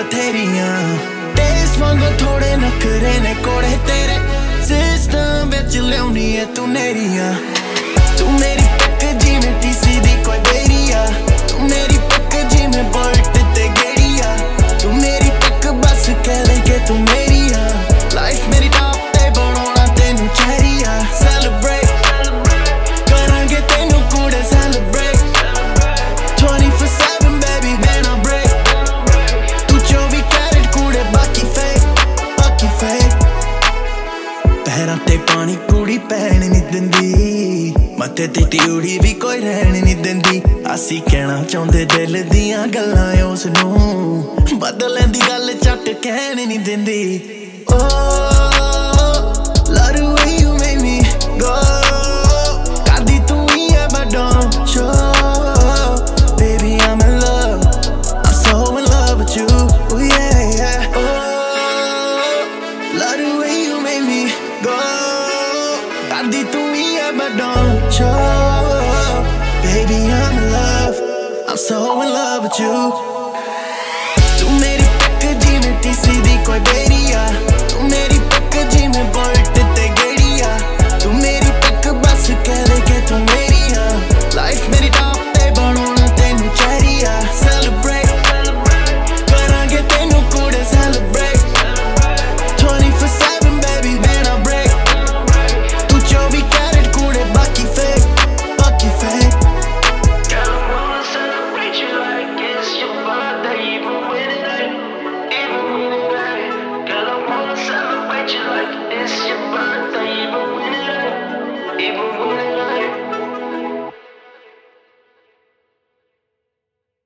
ਬਥੇਰੀਆਂ ਟੇਸਟ ਵਾਂਗੂ ਥੋੜੇ ਨਖਰੇ ਨੇ ਕੋੜੇ ਤੇਰੇ ਸਿਸਟਮ ਵਿੱਚ ਲਿਆਉਣੀ ਏ ਤੂੰ ਨੇਰੀਆਂ ਤੂੰ ਮੇਰੀ ਪੱਕ ਜਿਵੇਂ ਟੀਸੀ ਦੀ ਕੋਈ ਬੇਰੀਆ ਤੂੰ ਮੇਰੀ ਪੱਕ ਜਿਵੇਂ ਬੋਲਟ ਤੇ ਗੇੜੀਆ ਤੂੰ ਮੇਰੀ ਪੱਕ ਬਸ ਕਹਿ ਲੈ ਕਿ ਤੂੰ ਮੇਰੀ ਆ ਲਾਈਫ ਮੇਰੀ ਟਾਪ ਤੇ ਬਣਾਉਣਾ ਤੈਨੂੰ ਚਹਿਰੀਆ ਸੈਲੀਬ੍ਰੇਟ ਕਰਾਂਗੇ ਤੈਨੂੰ ਕੁੜੇ celebrate 24/7 baby when I break ਤੂੰ 24 ਕੈਰਟ ਕੁੜੇ ਬਾਕੀ fake ਪੈਰਾਂ ਤੇ ਪਾਣੀ ਕੁੜੀ ਪੈਣ ਨੀ ਦਿੰਦੀ ਮੱਥੇ ਤੇ ਤਿਉੜੀ ਵੀ ਕੋਈ ਰਹਿਣ ਨੀ ਦਿੰਦੀ ਅਸੀਂ ਕਹਿਣਾ ਚਾਹੁੰਦੇ ਦਿਲ ਦੀਆਂ ਗੱਲਾਂ ਉਸ ਨੂੰ ਬਦਲਣ ਦੀ ਗੱਲ ਝੱਟ ਕਹਿਣ ਨੀ ਦਿੰਦੀ love the way you make me go ਕਰਦੀ ਤੂੰ ਹੀ ਐ but don't show baby I'm in love I'm so in love with you oh yeah love the way you make me go ਕਰਦੀ ਤੂੰ ਹੀ ਐ but don't show baby I'm in love I'm so in love with you